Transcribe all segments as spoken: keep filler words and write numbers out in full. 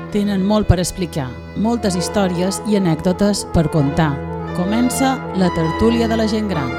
Tenen molt per explicar, moltes històries i anècdotes per contar. Comença la tertúlia de la gent gran.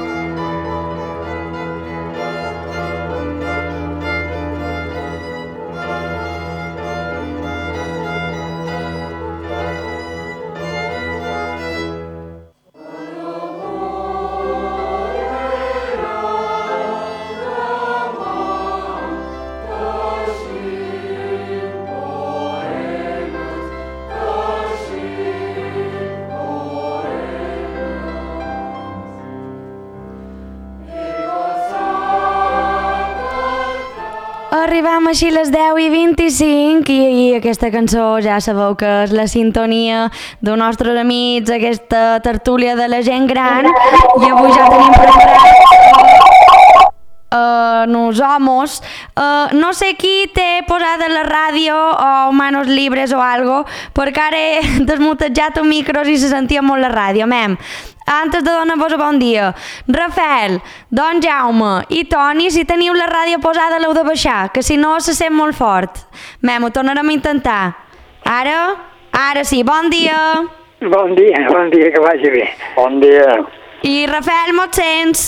Arribam així a les deu i vint-i-cinc i, i aquesta cançó ja sabeu que és la sintonia dels nostres amics, aquesta tertúlia de la gent gran, i avui ja tenim preparat uh, nos homos. Uh, no sé qui té posada la ràdio o manos libres o algo, perquè ara he desmutejat els micros i se sentia molt la ràdio, mem. Antes de donar-vos bon dia, Rafael, Don Jaume i Toni, si teniu la ràdio posada l'heu de baixar, que si no se sent molt fort. Mem, ho tornarem a intentar. Ara? Ara sí, bon dia. Bon dia, bon dia, que vagi bé. Bon dia. I Rafael, mos sents?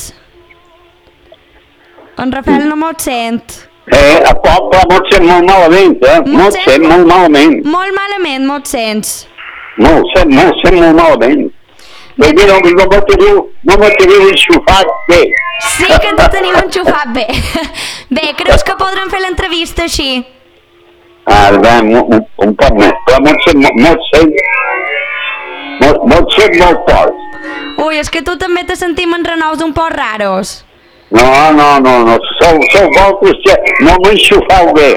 En Rafael no mos sent. Eh, a poble mos sent molt malament, eh? Mos sent molt malament. Molt malament mos sents. Mos sent, mos sent molt malament. Bé, mira, no me teniu, no me teniu enxufat bé. Sí que ens teniu enxufat bé. Bé, creus que podrem fer l'entrevista així? Ah, bé, un, un poc més, però mos sent, mos sent, mos, mos sent molt fort. Ui, és que tu també te sentim en renous un poc raros. No, no, no, no, sou, sou vosaltres que no m'enxufeu bé.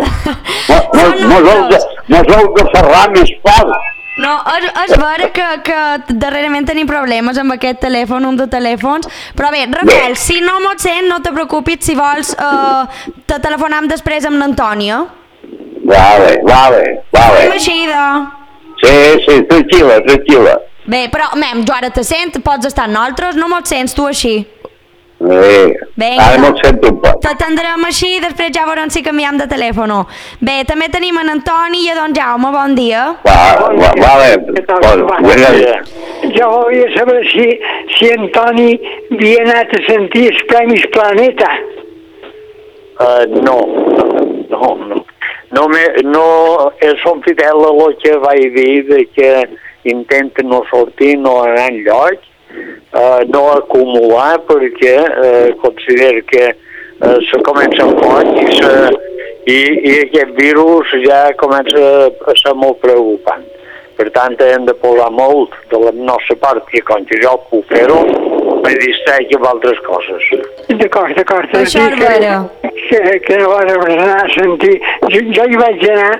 Mos heu de, mos heu de ferrar més fort. No, és, és vera que, que darrerament tenim problemes amb aquest telèfon, un de telèfons, però bé, Rafael, si no mos sent, no te preocupis, si vols eh, te telefonam després amb l'Antònia. Vale, vale, vale. Fem així, de... Sí, sí, tranquil·la, tranquil·la. Bé, però, mem, jo ara te sent, pots estar amb nosaltres, no mos sents tu així. Eh, Vinga, ara mos sento un poc. t'atendrem així i després ja veurem si canviem de telèfon. Bé, també tenim en Antoni i a Don Jaume, bon dia. Va, va, vale, bon, bon dia. Jo volia saber si, si en Toni havia anat a sentir els Premis Planeta. Uh, no, no, no. No, me, no som fidel a el que vaig dir, de que intenten no sortir, no anar enlloc, uh, no acumular, perquè uh, considero que uh, se comença amb poc i, se, i, i aquest virus ja comença a ser molt preocupant. Per tant, hem de posar molt de la nostra part, i quan jo puc fer-ho, me distrec amb altres coses. D'acord, d'acord. Això és vera. Que, que no vas anar a sentir. Jo, jo hi vaig anar,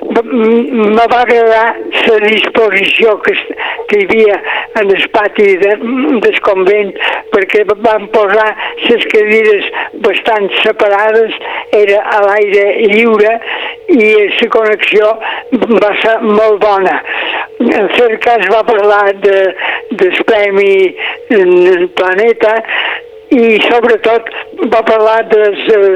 me va agradar la disposició que, que hi havia en el pati de, del convent, perquè van posar les cadires bastant separades, era a l'aire lliure i la connexió va ser molt bona. En Cercas va parlar de, del Premi Planeta i sobretot va parlar de,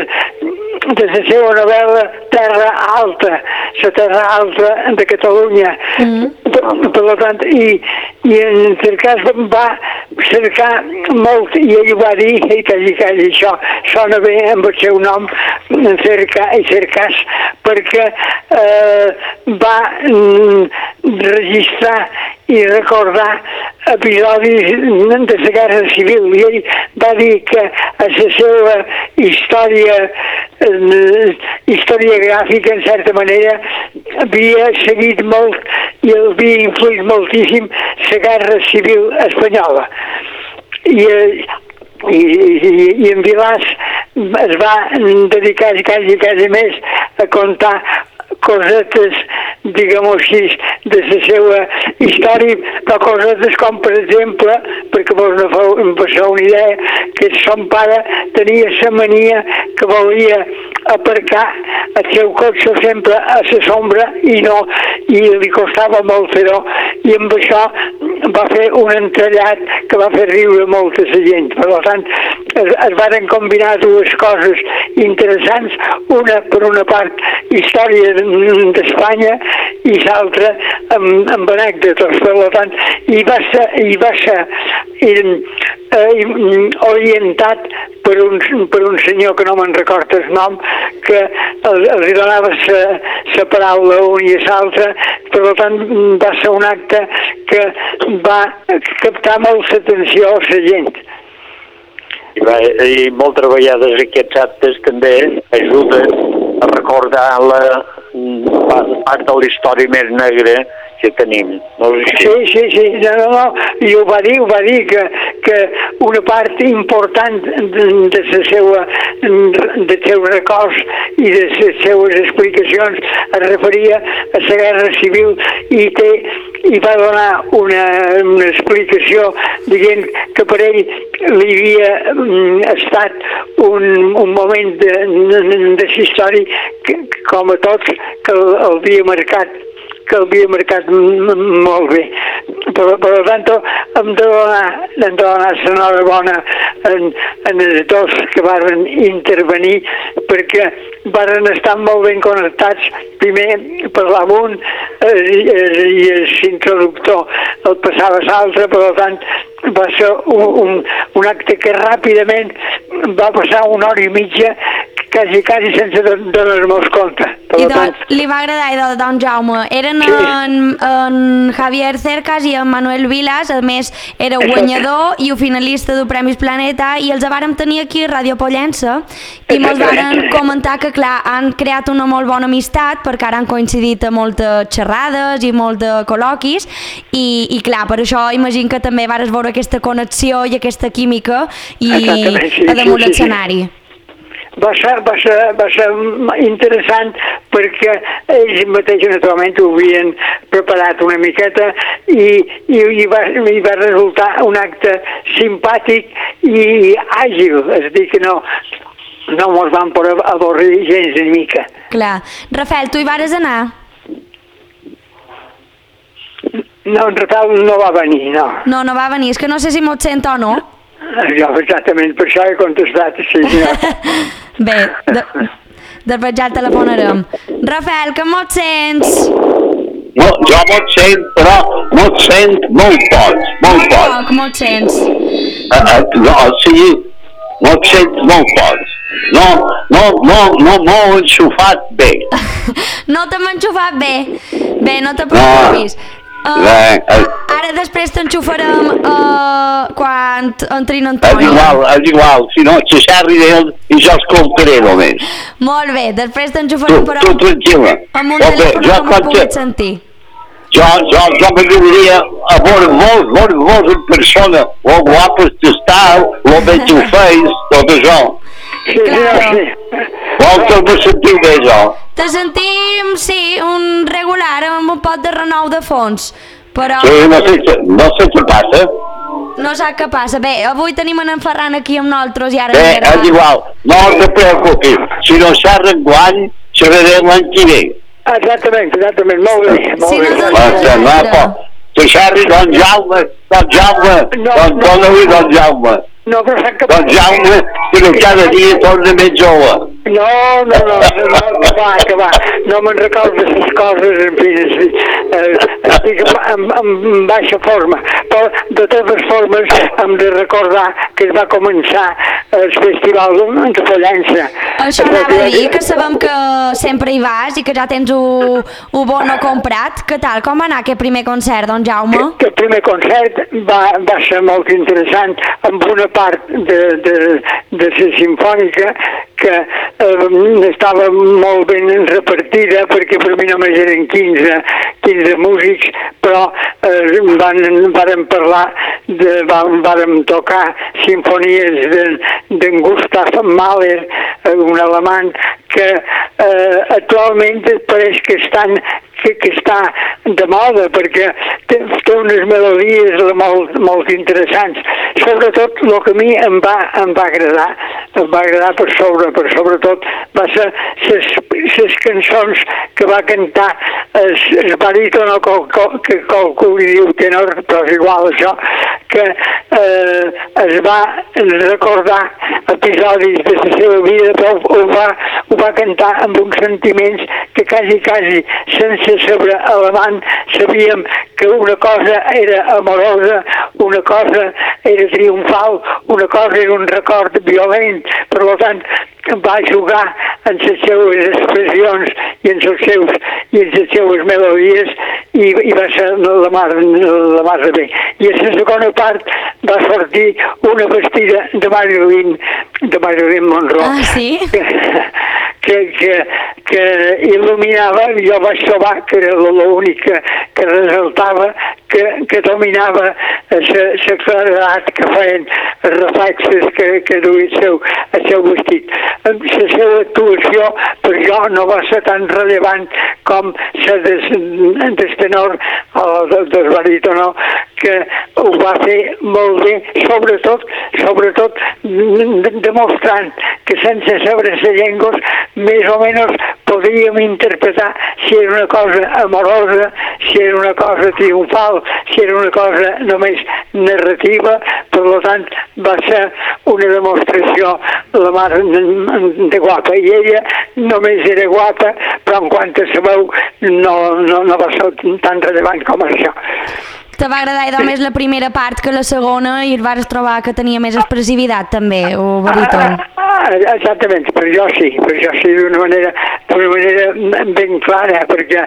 de la seva novel·la Terra Alta, la Terra Alta de Catalunya. Mm. Per, per tant, i, i en Cercas va cercar molt, i ell va dir, i quasi, quasi això sona bé amb el seu nom, en Cerca i Cercas, perquè eh, va mm, registrar i recordar episodis de la Guerra Civil, i ell va dir que a la seva història eh, història gràfica, en certa manera, havia seguit molt i havia influït moltíssim la Guerra Civil espanyola. I, i, i, i en Vilàs es va dedicar quasi, quasi més a contar cosetes, diguem-ho així, de la seva història, però cosetes com, per exemple, perquè vos no feu, em passeu una idea, que son pare tenia la mania que volia aparcar el seu cotxe sempre a la sombra i no, i li costava molt fer-ho, i amb això va fer un entrellat que va fer riure molta gent. Per tant, es, es varen combinar dues coses interessants, una per una part història d'Espanya i l'altra amb, amb anècdotes. Per tant, i va ser, i va ser i, eh, orientat per un, per un senyor que no me'n recordo el nom, que els donava la paraula un i l'altre. Per tant, va ser un acte que va captar molt l'atenció a la gent. I, va, i moltes vegades aquests actes també ajuden a recordar la part de la història més negra que tenim. No és sí, sí, sí, no, no, no, i ho va dir, ho va dir que, que una part important de, de la seva, de seus records i de les seues explicacions es referia a la guerra civil i té i va donar una, una explicació dient que per ell li havia mm, estat un, un moment de, de, de la història que, com a tots que el, el havia marcat que havia marcat molt bé. Per, per tant, hem de donar, hem de donar l'enhorabona en, en els dos que varen intervenir perquè varen estar molt ben connectats. Primer parlava un i l'introductor el passava l'altre, per tant va ser un, un, un acte que ràpidament va passar una hora i mitja quasi, quasi sense donar-nos compte. I tant, li va agradar de Don Jaume. Eren sí. en, en Javier Cercas i en Manuel Vilas, a més era guanyador i un finalista del Premis Planeta, i els vàrem tenir aquí a Ràdio Pollença i mos varen comentar que clar, han creat una molt bona amistat perquè ara han coincidit a moltes xerrades i molts de col·loquis i, i clar, per això imagino que també vares veure aquesta connexió i aquesta química i sí, a damunt sí, l'escenari. Sí, sí. Va ser, va, ser, va ser interessant perquè ells mateixos naturalment ho havien preparat una miqueta i, i, i, va, i va resultar un acte simpàtic i àgil, és a dir que no, no mos vam poder avorrir gens ni mica. Clar. Rafael, tu hi vares anar? No, en Rafael no va venir, no. No, no va venir, és que no sé si mos sent o no. Jo exactament per això he contestat, sí. Bé, de, després ja el telefonarem. Rafael, que mos sents? No, jo mos sent, però mos sent molt poc, molt poc. Molt poc, mos sents. Uh, uh, no, o sigui, mos sent molt poc. No, no, no, no m'ho he enxufat bé. No t'hem enxufat bé? Bé, no te preocupis. No. Uh, Bé, uh, ara després t'enxufarem uh, quan entrin en Toni. És igual, és igual, si no, xerri d'ell i jo escoltaré només. Molt bé, després t'enxufarem però... Tu tranquil·la. Amb un telèfon que m'ho puguis sentir. Jo, jo, jo m'agradaria a veure molt, molt, molt persona, molt guapes que estàu, molt ben que ho feis, tot això. Sí, claro. Vol que me sentiu bé, jo? Te sentim, sí, un regular, amb un pot de renou de fons, però... Sí, no sé, no sé què passa. No sap què passa. Bé, avui tenim en Ferran aquí amb nosaltres i ara... Bé, és igual, no te preocupis. Si no xerren guany, xerrarem l'any que ve. Exactament, exactament, molt bé, molt si bé. No, no, no, no, que xerri Don Jaume, Don Jaume, Don Jaume, Don Jaume. No, però sap que... Don Jaume, però cada dia torna més jove. No, no, no, no, que va, que va. No me'n recordo les coses, en fi, estic en, en baixa forma. Però, de totes formes, hem de recordar que es va començar el festival de Pollença. Això anava a dir, que sabem que sempre hi vas i que ja tens un, un bono comprat. Què tal? Com va anar aquest primer concert, Don Jaume? El primer concert va, va ser molt interessant, amb una part de, de, de la sinfònica que eh, estava molt ben repartida perquè per mi només eren quinze, quinze músics, però eh, van, van parlar, de, van, van tocar sinfonies d'en de, Gustav Mahler, un alemany que eh, actualment pareix que estan que, que està de moda perquè té, té unes melodies molt, molt interessants. Sobretot el que a mi em va, em va agradar em va agradar per sobre, per sobretot va ser les cançons que va cantar el baríton, que qualcú li diu tenor, però és igual això, que eh, es va recordar episodis de la seva vida, però ho va, ho va cantar amb uns sentiments que quasi, quasi, sense saber alemany, sabíem que una cosa era amorosa, una cosa era triomfal, una cosa era un record violent, per tant, va jugar en les seues expressions i en els seus i en les seues melodies i, i va ser la mar, la mar de bé. I a la segona part va sortir una vestida de Marilyn, de Marilyn Monroe. Ah, sí? Que, que, que il·luminava, jo vaig trobar que era l'únic que, que resaltava, que, que dominava la claredat que feien els reflexes que, que duia el seu, el seu vestit. La seva actuació per jo no va ser tan rellevant com la del de tenor o del, del barítono, que ho va fer molt bé, sobretot, sobretot demostrant que sense saber les llengües més o menys podíem interpretar si era una cosa amorosa, si era una cosa triomfal, si era una cosa només narrativa. Per tant, va ser una demostració la mar de guapa, i ella només era guapa, però en quant a la veu no, no, no va ser tan rellevant com això. Te va agradar idò més la primera part que la segona i et vas trobar que tenia més expressivitat també, o baríton? Ah, exactament, per jo sí, per jo sí, d'una manera, d'una manera ben clara, perquè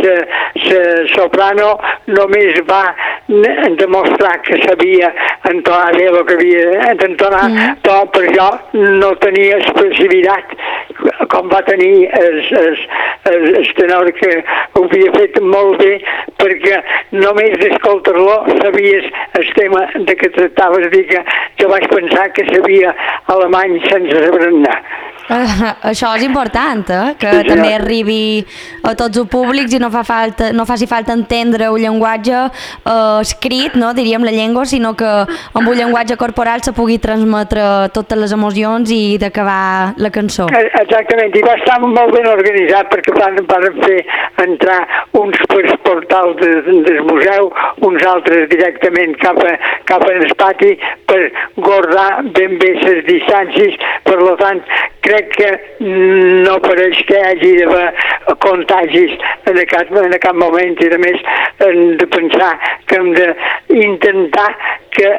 la soprano només va demostrar que sabia entonar bé el que havia d'entonar, mm. però per jo no tenia expressivitat com va tenir el, el, el, el tenor, que ho havia fet molt bé, perquè només d'escoltar-lo sabies el tema de què tractaves. Dir que jo vaig pensar que sabia alemany sense saber-ne. Uh, això és important, eh? Que sí, també arribi a tots els públics i no fa falta, no faci falta entendre un llenguatge uh, escrit, no, diríem la llengua, sinó que amb un llenguatge corporal se pugui transmetre totes les emocions i d'acabar la cançó. Exactament, i va estar molt ben organitzat, perquè van, van fer entrar uns per portal de, del museu, uns altres directament cap, a, cap al pati per guardar ben bé les distàncies. Per tant, crec que no pareix que hi hagi d'haver contagis en cap, en cap moment, i a més hem de pensar que hem d'intentar que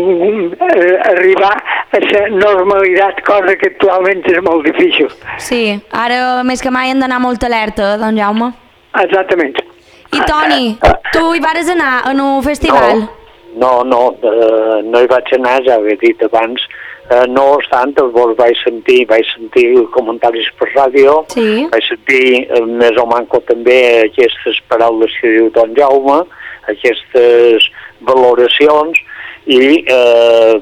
eh, arribar a la normalitat, cosa que actualment és molt difícil. Sí, ara més que mai hem d'anar molt alerta, don Jaume. Exactament. I Toni, tu hi vares anar en un festival? No, no, no, no hi vaig anar, ja ho he dit abans. Uh, no obstant, vos vaig sentir, vaig sentir comentaris per ràdio, sí. Vaig sentir uh, més o manco també aquestes paraules que diu don Jaume, aquestes valoracions, i eh,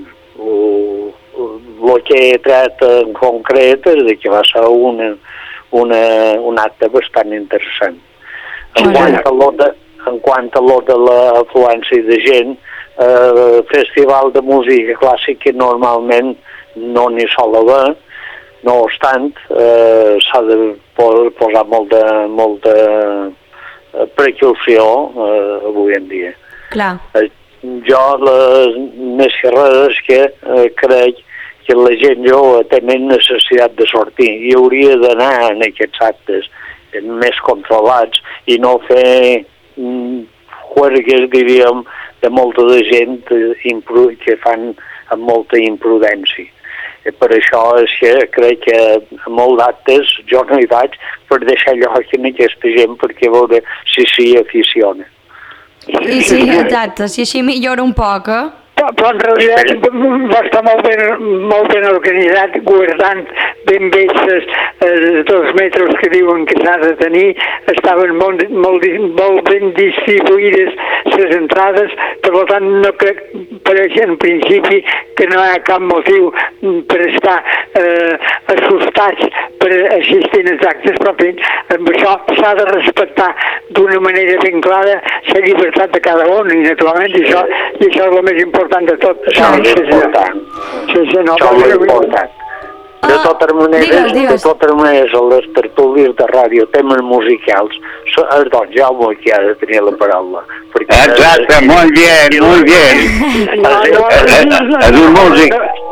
el que he tret en concret és que va ser una, una, un acte bastant interessant. En quant a lo de, en quant a lo de l'afluència de gent, Eh, festival de música clàssica normalment no n'hi sol haver, no obstant eh, s'ha de posar molt de, molt de precaució eh, avui en dia. Clar. Eh, jo les més que res és que eh, crec que la gent jove té més necessitat de sortir i hauria d'anar en aquests actes més controlats i no fer mm, juergues, diríem, de molta de gent que fan amb molta imprudència. Per això és que crec que a molts actes jo no hi vaig per deixar lloc en aquesta gent perquè veure si s'hi aficiona. I sí, exacte, si així millora un poc, eh? Però, però en realitat va estar molt ben, molt ben organitzat, guardant ben bé els, els dos metres que diuen que s'ha de tenir, estaven molt, molt, molt ben distribuïdes les entrades, per tant no crec, pareix en principi, que no hi ha cap motiu per estar eh, assustats per assistir als actes, però amb això s'ha de respectar d'una manera ben clara la llibertat de cada un, i naturalment i això, i això és el més important de tot. Això és important. Sí, sí, no, això és important. De totes maneres, digues, digues. de totes maneres, a les tertúlies de ràdio, temes musicals, és don Jaume qui ha de tenir la paraula. Exacte, molt bé, molt bé. No, no, És un músic.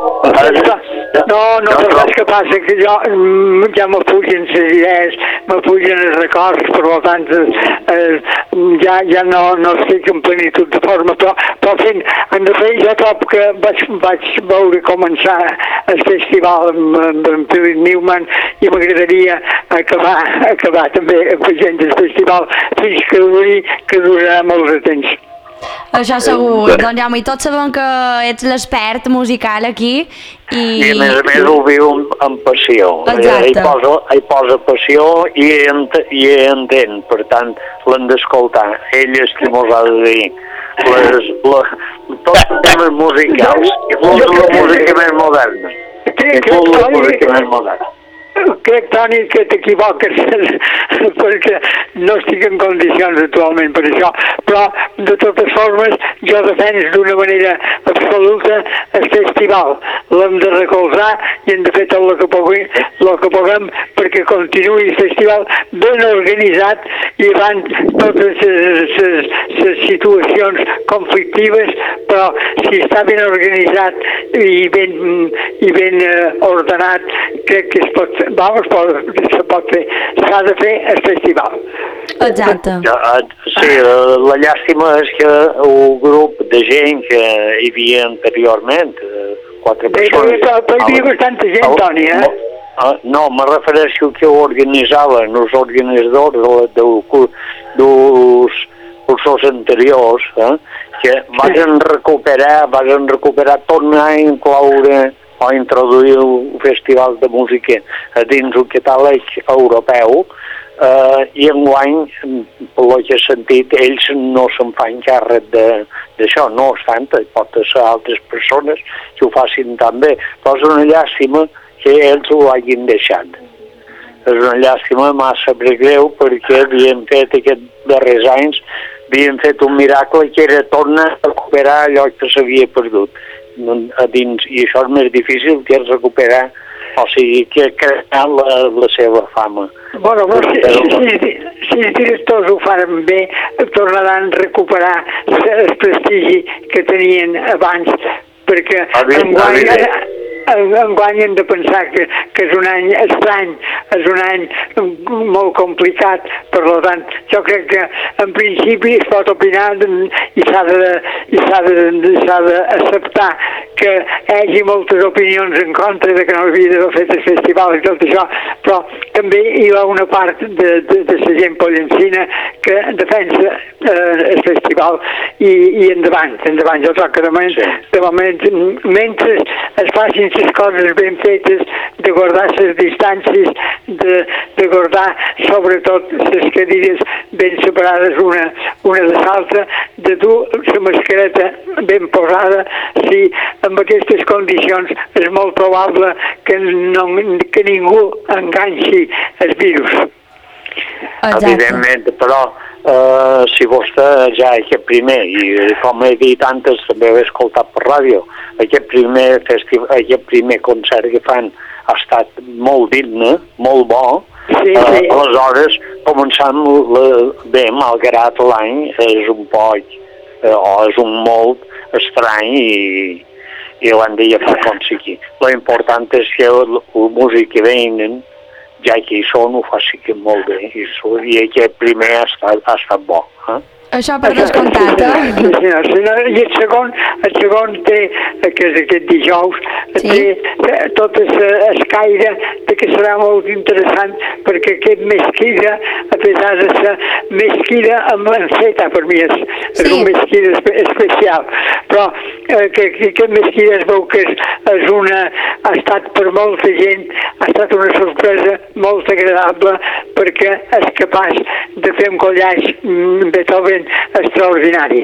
no, no, no, saps què passa? Que jo mm, ja me pugen les idees, me pugen els records, per tant, eh, ja, ja no, no estic en plenitud de forma, però, però fent, en efecte, jo trobo que vaig, vaig veure començar el festival amb, amb en Philip Newman i m'agradaria acabar, acabar també afegint el festival fins que duri, que durarà molt de temps. Això segur, doncs Jaume, i tots sabem que ets l'expert musical aquí i... I a més a més ho viu amb, amb passió. Exacte. Hi posa, hi posa passió i ent, i entén, per tant l'hem d'escoltar. Ell és qui mos ha de dir les, la, tots els temes musicals, inclús la música més moderna. Inclús la música més moderna. Crec, Toni, que t'equivoques perquè no estic en condicions actualment per això, però de totes formes jo defenso d'una manera absoluta el festival. L'hem de recolzar i hem de fer tot el que puguem, el que puguem perquè continuï el festival ben organitzat i davant totes les situacions conflictives, però si està ben organitzat i ben, i ben uh, ordenat, crec que es pot fer. Vamos, se pot fer, s'ha de fer el festival. Exacte. Ja, sí, la llàstima és que un grup de gent que hi havia anteriorment, quatre persones... Però hi havia bastanta gent, Toni, eh? No, me refereixo que ho organitzaven els organitzadors dels cursos anteriors, eh, que van recuperar, van recuperar, tornar a incloure o introduir un festival de música a dins un catàleg europeu, eh, i enguany, pel que he sentit, ells no se'n fan càrrec d'això, no obstant, pot ser altres persones que ho facin també, però és una llàstima que ells ho hagin deixat. És una llàstima massa greu perquè havien fet aquests darrers anys, havien fet un miracle que era tornar a recuperar allò que s'havia perdut a dins, i això és més difícil que recuperar, o sigui, que crear la, la seva fama. Bueno, però si, si, si els directors ho faran bé, tornaran a recuperar el prestigi que tenien abans, perquè enguany, enguany hem de pensar que, que és un any estrany, és un any molt complicat, per tant, jo crec que en principi es pot opinar i s'ha de, i s'ha de, s'ha d'acceptar que hi hagi moltes opinions en contra de que no havia d'haver fet el festival i tot això, però també hi ha una part de, de, de la gent pollencina que defensa eh, el festival i, i endavant, endavant. Jo trobo que de moment, de moment mentre es facin les coses ben fetes, de guardar les distàncies, de, de guardar sobretot les cadires ben separades una, una de l'altra, de dur la mascareta ben posada, si amb aquestes condicions és molt probable que, no, que ningú enganxi el virus. Exacte. Evidentment, però eh, si vostè ja aquest primer, i com he dit antes també ho he escoltat per ràdio, aquest primer, festival, aquest primer concert que fan ha estat molt digne, molt bo, sí, sí. Eh, aleshores començant la, bé, malgrat l'any és un poc eh, o és un molt estrany i i l'han de fer com sigui. L'important és que el músic que venen, ja que hi són, ho facin molt bé, i, i aquest primer ha estat, ha estat bo. Eh? Això per descomptat, eh? Sí, senyor, senyor. I el segon, el segon té, que és aquest dijous, sí? té tot el caire de que serà molt interessant, perquè aquest mesquida, a pesar de ser mesquida amb l'enceta, per mi és, sí. és un mesquida espe especial, però eh, que, que aquest mesquida es veu que és, és una, ha estat per molta gent, ha estat una sorpresa molt agradable, perquè és capaç de fer un collage Beethoven extraordinari.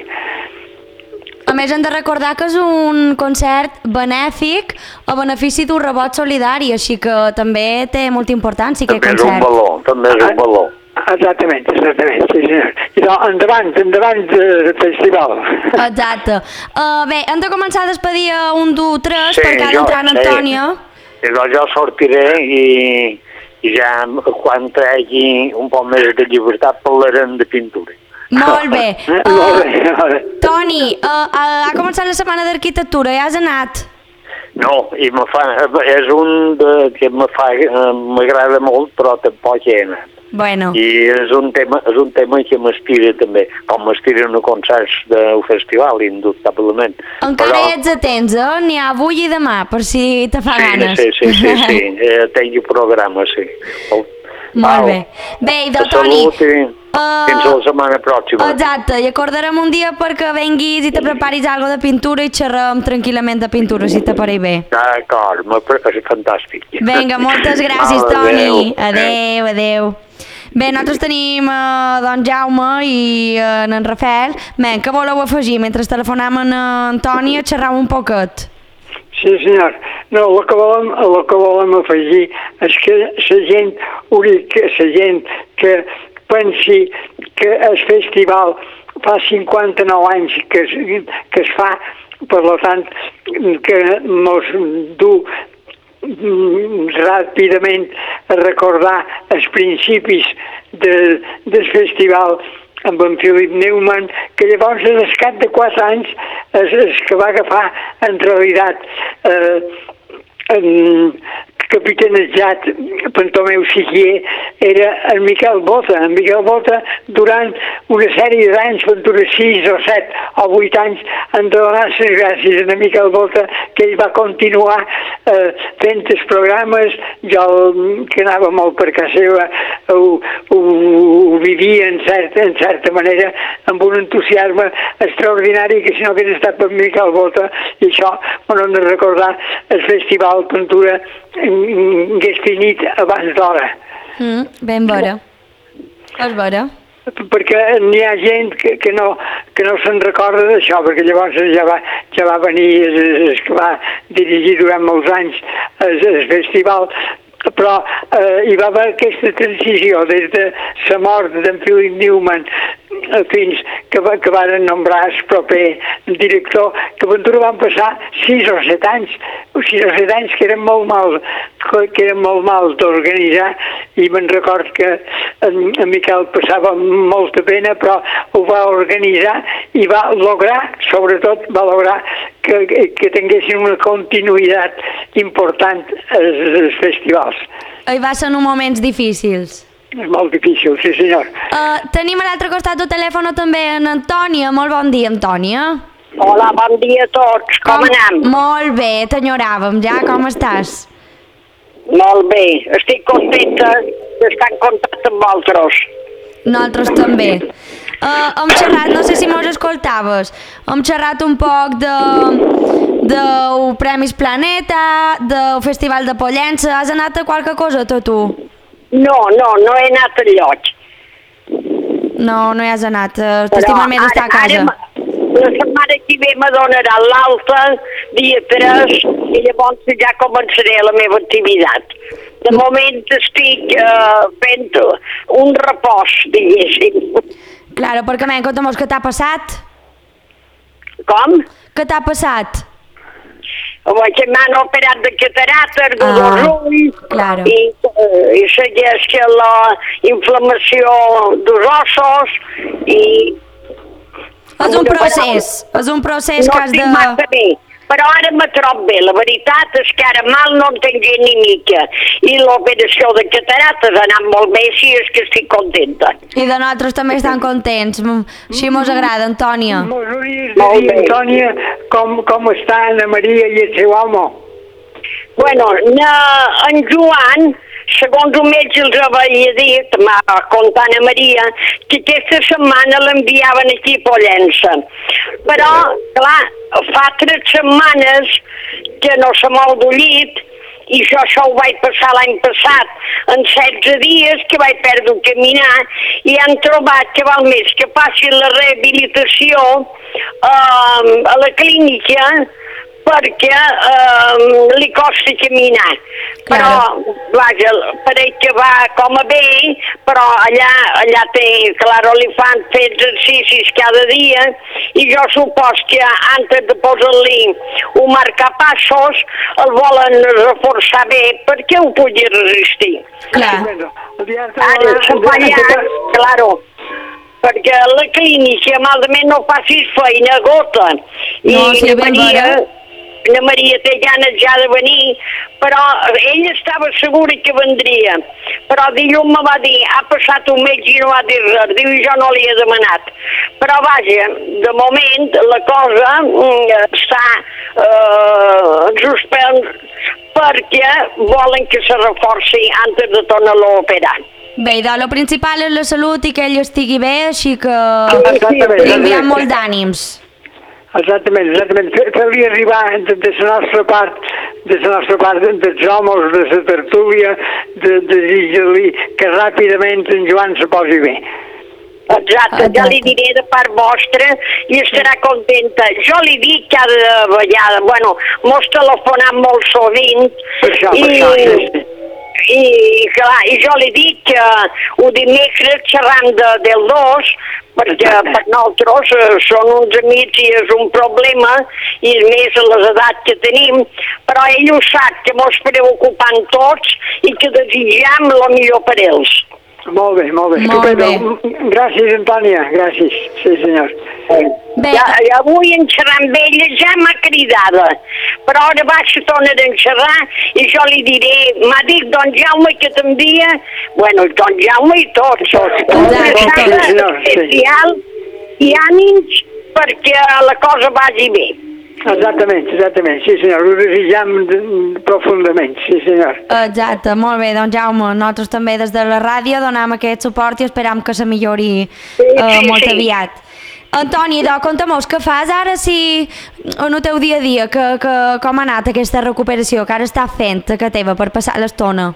A més, hem de recordar que és un concert benèfic a benefici d'un rebot solidari, així que també té molta importància aquest concert. També és un valor, també és un valor. Exactament, exactament, sí senyor. I no, endavant, endavant del festival. Exacte. Uh, bé, hem de començar a despedir un, dos, tres, sí, perquè ha d'entrar en Antònia. Llavors jo sortiré i, i ja quan tregui un poc més de llibertat parlarem de pintura. Molt bé. Uh, Molt bé, molt bé. Toni, uh, uh, ha començat la setmana d'arquitectura, ja has anat? No, i me fa, és un de, que me fa, m'agrada molt, però tampoc he anat. Bueno. I és un tema, és un tema que m'estira també, com m'estira en concerts del festival, indubtablement. Encara però... hi ets a temps, eh? N'hi ha avui i demà, per si te fa sí, ganes. Sí, sí, sí, sí, sí. Eh, tinc programa, sí. Molt bé. Bé, i de Toni... Salut i uh, fins la setmana pròxima. Exacte, i acordarem un dia perquè venguis i te preparis alguna de pintura i xerrem tranquil·lament de pintura, si te pareix bé. D'acord, és fantàstic. Vinga, moltes gràcies, Val, Toni. adéu. Adéu, adéu. Bé, nosaltres tenim eh, don Jaume i eh, en Rafael. Bé, què voleu afegir? Mentre telefonem en Antoni a xerrar un poquet. Sí, senyor. No, el que volem, el que volem afegir és que la gent, que la gent que pensi que el festival fa cinquanta-nou anys que es, que es fa, per tant, que mos du ràpidament a recordar els principis de, del festival amb en Philip Newman, que llavors en el cap de quatre anys és el que va agafar en realitat eh, en, capitanejat per Tomeu Siquier era en Miquel Bota. En Miquel Bota durant una sèrie d'anys, durant sis o set o vuit anys, han de donar les gràcies a Miquel Bota, que ell va continuar eh, fent els programes. Jo, que anava molt per casa seva, ho, ho, ho vivia en certa, en certa manera amb un entusiasme extraordinari, que si no hagués estat per Miquel Bota, i això m'ho hem de recordar, el Festival Pintura hagués finit abans d'hora. Mm, ben vera. És vera. Perquè n'hi ha gent que, que no, que no se'n recorda d'això, perquè llavors ja va, ja va venir el, el que va dirigir durant molts anys el, el festival, però eh, hi va haver aquesta transició des de la mort d'en Philip Newman fins que, va, que van nombrar el proper director, que Ventura van passar sis o set anys, sis o set anys que eren molt mal, que eren molt mal d'organitzar, i me'n record que en, en Miquel passava molta pena, però ho va organitzar i va lograr, sobretot va lograr que, que tinguessin una continuïtat important als, als festivals. I va ser en moments difícils. És molt difícil, sí senyor. Uh, tenim a l'altre costat del telèfon també en Antònia. Molt bon dia, Antònia. Hola, bon dia a tots. Com, com anem? Molt bé, t'enyoràvem ja. Com estàs? Molt bé. Estic contenta d'estar en contacte amb vosaltres. Nosaltres també. Uh, hem xerrat, no sé si mos escoltaves, hem xerrat un poc de... del Premis Planeta, del Festival de Pollença. Has anat a qualque cosa, tu? No, no, no he anat al lloc. No, no hi has anat. T'estimes més estar a casa. Ara, la setmana que ve me donaran l'alta, dia tres, i llavors ja començaré la meva activitat. De moment estic uh, fent un repòs, diguéssim. Claro, perquè m'he conta'm què t'ha passat. Com? Què t'ha passat? Que m'han operat de catarates, de ah, dos ulls, claro. i, uh, i segueix que la inflamació dels ossos, i... És un procés, és un procés no que has de... No estic massa bé, però ara me trob bé. La veritat és que ara mal no en tinc ni mica. I l'operació de catarates ha anat molt bé, així és que estic contenta. I de nosaltres també estan contents. Així mos agrada, Antònia. Mos hauries de dir, Antònia, com, com està Anna Maria i el seu home? Bueno, na, en Joan, segons un metge els havia dit, m'ha contat Anna Maria, que aquesta setmana l'enviaven aquí a Pollença. Però, clar, fa tres setmanes que no se m'ha dollit, i jo això ho vaig passar l'any passat, en setze dies que vaig perdre el caminar, i han trobat que val més que passi la rehabilitació eh, a la clínica, perquè eh, li costa caminar. Però, vaja, pareix que va com a bé, però allà, allà té, claro, li fan fer exercicis cada dia, i jo supos que antes de posar-li un marcapassos el volen reforçar bé perquè ho pugui resistir. Clar. Ara, se'n va allà, claro, perquè la clínica malament no facis feina gota. I no, sí, la Maria, la Maria té ganes ja de venir, però ella estava segura que vendria. Però dilluns me va dir, ha passat un mes i no ha dit res, diu, jo no li he demanat. Però vaja, de moment la cosa mm, està eh, suspens perquè volen que se reforci antes de tornar-lo a operar. Bé, doncs el principal és la salut i que ell estigui bé, així que Exactament, li enviem molt d'ànims. Exactament, exactament. Fer-li arribar de, de la nostra part, de la nostra part, dels homes, de la tertúlia, de desitjar-li que ràpidament en Joan se posi bé. Exacte, ja li diré de part vostra i estarà contenta. Jo li dic cada vegada, bueno, mos telefonat molt sovint Per això, i, per això, sí, sí. i, clar, i jo li dic que ho dimecres xerram de, del dos, perquè per nosaltres eh, són uns amics i és un problema, i més a les edats que tenim, però ell ho sap, que mos preocupant tots i que desitjam el millor per ells. Molt bé, molt bé. Molt Estupendo. Gràcies, Antònia, gràcies. Sí, senyor. Bé, Ja, ja avui en xerrar amb ella ja m'ha cridada, però ara va se tornar a xerrar i jo li diré, m'ha dit don Jaume que t'envia, bueno, don Jaume i tots, tots, un Exacte. missatge Sí, senyor, sí. especial i ànims perquè la cosa vagi bé. Exactament, exactament. Sí, senyor. Ho desitjam de- profundament. Sí, senyor. exacte, molt bé, doncs Jaume, nosaltres també des de la ràdio donem aquest suport i esperam que se millori Sí, eh, sí, molt sí. aviat. Antoni, doncs, conta'm-nos, què fas ara si en el teu dia a dia, que, que, com ha anat aquesta recuperació, que ara estàs fent a casa teva per passar l'estona?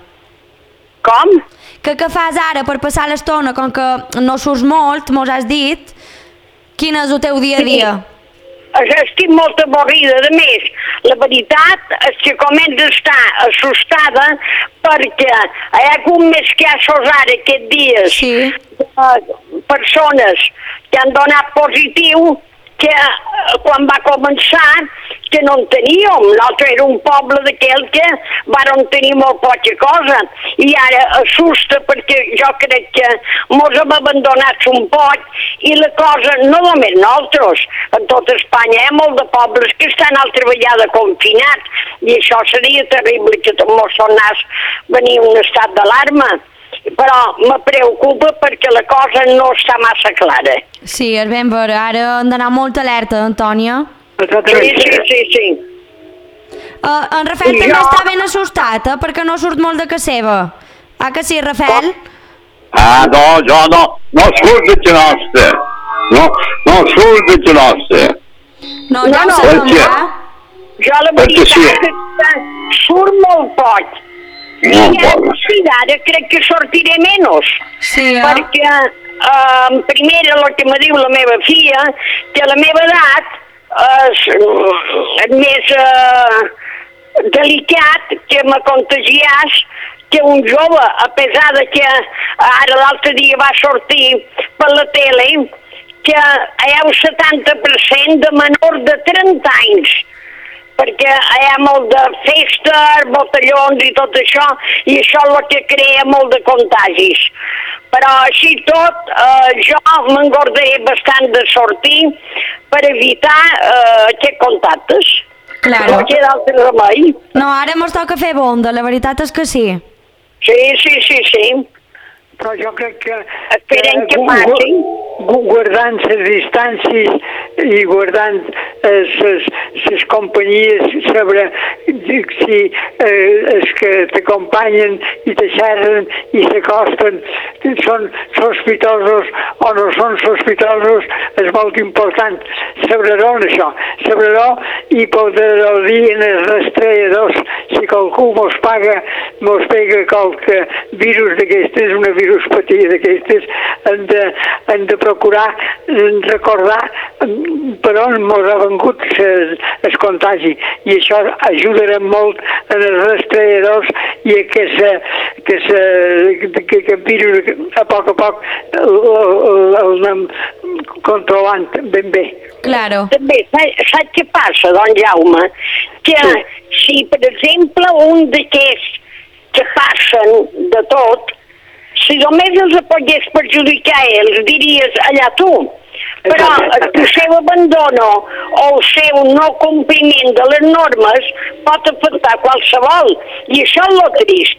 Com? Que què fas ara per passar l'estona, com que no surts molt, mos has dit, quin és el teu dia a dia? Estic molt avorrida. A més, la veritat és que començo a estar assustada perquè hi ha hagut més casos ara aquests dies, Sí. eh, persones que han donat positiu que eh, quan va començar que no en teníem. L'altre era un poble d'aquell que vàrem tenir molt poca cosa i ara assusta perquè jo crec que mos hem abandonat un poc i la cosa, no només nosaltres, en tot Espanya hi ha molt de pobles que estan altra vegada confinats i això seria terrible que mos tornés venir un estat d'alarma. Però me preocupa perquè la cosa no està massa clara. Sí, és ben veure, ara hem d'anar molt alerta, Antònia. Sí, Exactament. sí, sí, sí. Uh, en Rafael I també jo- està ben assustat, eh, perquè no surt molt de casa seva. Ah, que sí, Rafael? Ah, no, jo no, no surt de casa nostra. No, no surt de casa nostra. No, No, ja ho no, sabem, perquè- va? Jo la Perquè sí. veritat és que surt molt poc. I Molt a poc. partir d'ara crec que sortiré menys. Sí, eh? Perquè, eh, primera, el que me diu la meva filla, que a la meva edat és, és més eh, delicat que me contagiàs que un jove, a pesar de que ara l'altre dia va sortir per la tele que hi ha un setanta per cent de menors de trenta anys, perquè hi ha molt de festes, botellons i tot això, i això és el que crea molt de contagis. Però així tot, eh, jo m'engordaré bastant de sortir per evitar eh, aquests contactes. Claro. No queda altre remei. No, ara mos toca fer bonda, la veritat és que sí. Sí, sí, sí, sí. Però jo crec que... Esperem que gu- passi. gu- Guardant les distàncies i guardant les companyies sobre si eh, els que t'acompanyen i te xerren i s'acosten són sospitosos o no són sospitosos, és molt important saber-ho en això, saber-ho i poder-ho dir en els rastreadors si qualcú mos paga, mos pega qualque virus d'aquest, és una viruspatia d'aquestes, hem de, hem de procurar recordar per on ens ha vengut el contagi, i això ajudarà molt en els rastreadors i a que, se, que, se, que, que el virus a poc a poc el anem controlant ben bé. Claro. També, saps què passa, don Jaume? Que si, per exemple, un d'aquests que passen de tot, si només els pogués perjudicar ells, diries allà tu. Però el seu abandono o el seu no compliment de les normes pot afectar qualsevol, i això és el trist.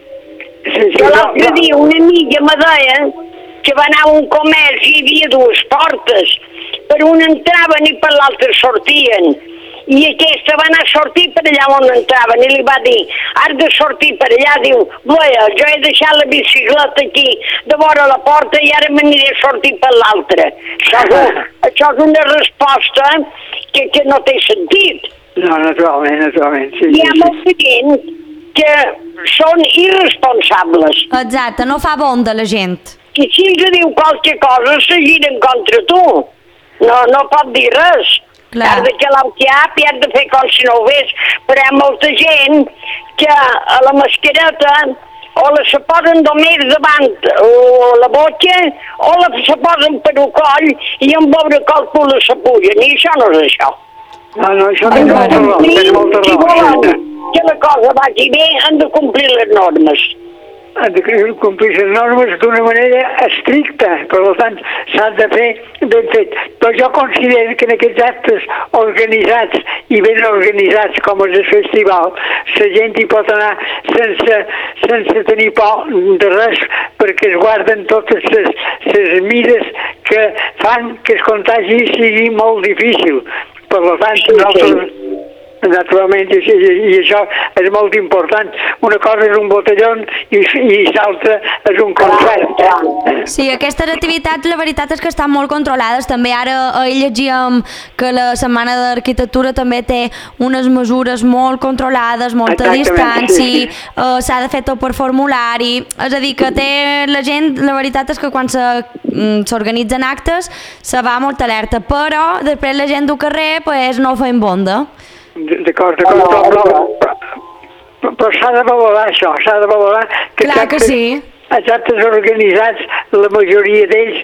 Jo l'altre dia una amiga me deia que va anar a un comerç i hi havia dues portes, per una entraven i per l'altra sortien, i aquesta va anar a sortir per allà on entraven i li va dir, has de sortir per allà, diu, Boia, jo he deixat la bicicleta aquí de vora la porta i ara m'aniré a sortir per l'altra. Això, això és una resposta que, que no té sentit. No, naturalment, naturalment. Sí, Hi ha sí, molta gent que són irresponsables. Exacte, no fa bon de la gent. I si els diu qualque cosa, se giren contra tu. No, no pot dir res. Clar. Has de calar el cap i has de fer com si no ho ves. Però hi ha molta gent que a la mascareta o la se posen només davant o la boca o la se posen per un coll i en veure qual cul se pugen. I això no és això. No, no, això té molta raó, té molta Si raó. voleu que la cosa vagi bé, han de complir les normes. Han de complir les normes d'una manera estricta, per tant s'ha de fer ben fet. Però jo considero que en aquests actes organitzats i ben organitzats com és el festival, la gent hi pot anar sense, sense tenir por de res, perquè es guarden totes les, les mides que fan que el contagi sigui molt difícil. Per tant, nosaltres... Naturalment, i, i, i això és molt important. Una cosa és un botelló i, i l'altra és un concert. Sí, aquestes activitats la veritat és que estan molt controlades. També ara ahir llegíem que la Setmana d'Arquitectura també té unes mesures molt controlades, molta distància, sí, sí. Uh, s'ha de fer tot per formulari, és a dir, que té la gent, la veritat és que quan s'organitzen actes se va molt alerta, però després la gent del carrer pues, no ho fa en bonda. D'acord, d'acord, però, però, però s'ha de valorar això, s'ha de valorar que, clar que sí. Els actes organitzats, la majoria d'ells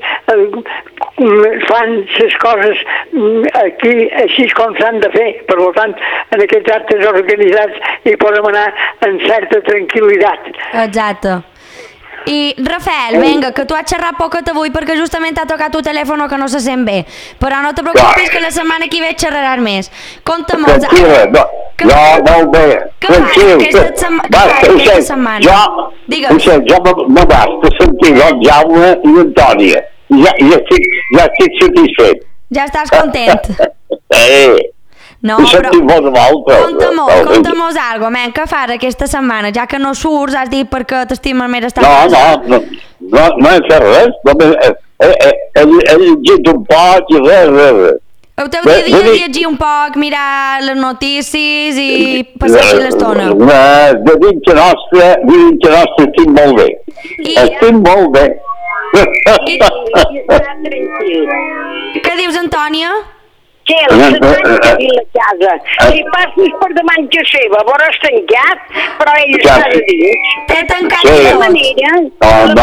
eh, fan les coses aquí així com s'han de fer. Per tant, en aquests actes organitzats hi podem anar en certa tranquil·litat. Exacte. I, Rafael, vinga, que tu has xerrat poquet avui perquè justament t'ha tocat un telèfon que no se sent bé. Però no te preocupis que la setmana que ve xerraràs més. Compta'm els... Tranquil·la, no, no, no ho veia. Tranquil. Aquesta setmana? Jo, jo me basta sentir el Jaume i l'Antònia. Ja, ja, estic, ja estic satisfet. Ja estàs content? Eh. No, però conta-mos, conta-mos alguna cosa, men, què fas aquesta setmana? Ja que no surts, has dit perquè t'estimes més estar a casa. No, no, no, no he fet res, només he, he, he, he llegit un poc i res, res. El teu dia a dia és llegir un poc, mirar les notícies i passar-hi l'estona. De dintre nostre, de dintre nostre estic molt bé. Estic molt bé. Què dius, Antònia? Que el setmana que vi la casa. Si passis per davant que seva, veuràs tancat, però ell està de dins. T'he tancat de tota manera. No,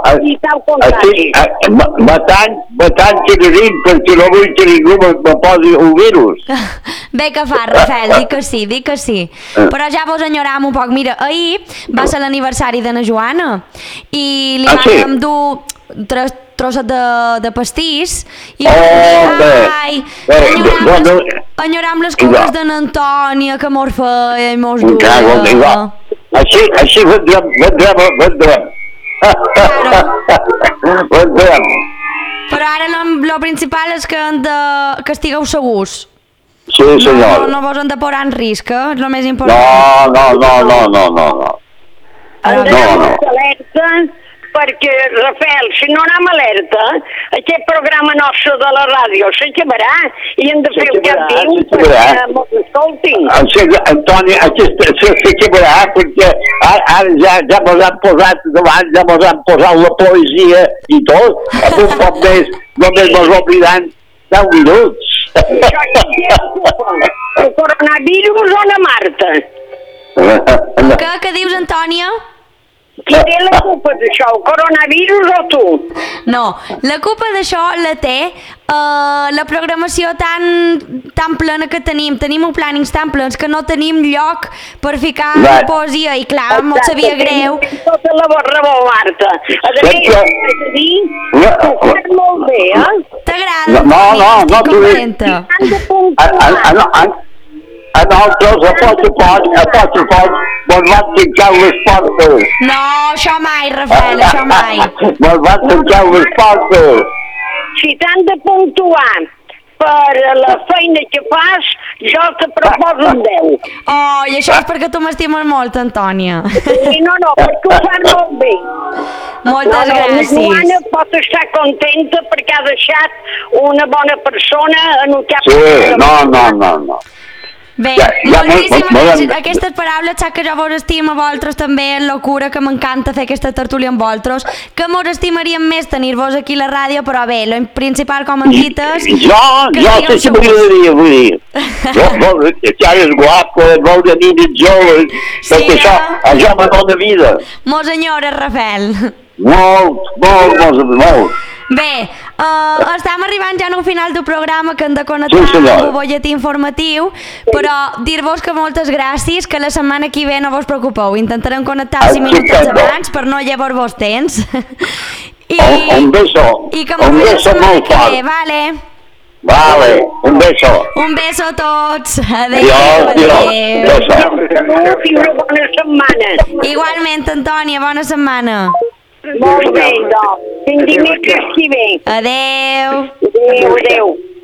no, matant, matant que de dins, perquè no vull que ningú me posi un virus. Bé que fa, Rafael, dic que sí, dic que sí. Però ja vos enyoram un poc. Mira, ahir va ser l'aniversari de na Joana i li vam dur tres trosset de, de pastís i oh, ai, enyoram les, enyoram les coses de n'Antònia que mos feia i mos duia. Així, així vendrem, vendrem, vendrem. Vendrem. Però ara el principal és que, de, que estigueu segurs. Sí, senyor. No, no vos han de posar en risc, eh? És el més important. No, no, no, no, no, no. No, no. Perquè, Rafael, si no anem alerta, aquest programa nostre de la ràdio s'acabarà i hem de fer un cap viu perquè mos escoltin. Antònia, s'acabarà perquè ara ja, ja mos han posat davant, ja mos han posat la poesia i tot, amb un poc més, només mos oblidant deu minuts. El coronavirus o la Marta? Què, què dius, Antònia? Qui té la culpa d'això, el coronavirus o tu? No, la culpa d'això la té uh, la programació tan, tan plena que tenim. Tenim un plànings tan plens que no tenim lloc per ficar la poesia i clar, m'ho sabia greu. Tota la raó, Marta. A més, has de dir que ho fas molt bé, eh? T'agrada? No, no, no, estic contenta. A nosaltres, a poc a poc, a poc a poc, mos van tancar les portes. No, això mai, Rafael, això mai. Mos van tancar les portes. Si t'han de puntuar per la feina que fas, jo te proposo un deu. Oh, i això és perquè tu m'estimes molt, Antònia. Sí, no, no, perquè ho fas molt bé. Moltes no, no, gràcies. La Joana pot estar contenta perquè ha deixat una bona persona en un cap... Sí, no, no, no, no. Bé, ja, ja, moltíssimes molt, gràcies. Aquestes paraules, sap que jo vos estimo a vosaltres també, en locura, que m'encanta fer aquesta tertúlia amb vosaltres, que mos estimaríem més tenir-vos aquí a la ràdio, però bé, lo principal, com em dites... Jo, jo sé si m'agradaria, vull dir, jo, ja és guapo, molt de nines joves, perquè això, això me dona vida. Mos enyora, Rafael. Molt, molt, molt, molt. Bé, uh, estem arribant ja al final del programa, que hem de connectar sí, amb el bolletí informatiu, però dir-vos que moltes gràcies, que la setmana que ve no vos preocupeu, intentarem connectar cinc minuts abans per no llevar-vos temps. I, un, un beso, i que un beso molt fort. Ve, vale. Vale, un beso. Un beso a tots. Adéu, adéu. Adéu. I una bona setmana. Igualment, Antònia, bona setmana. Molt bé, doncs. Fins dimecres que ve. Adéu. Adéu, adéu.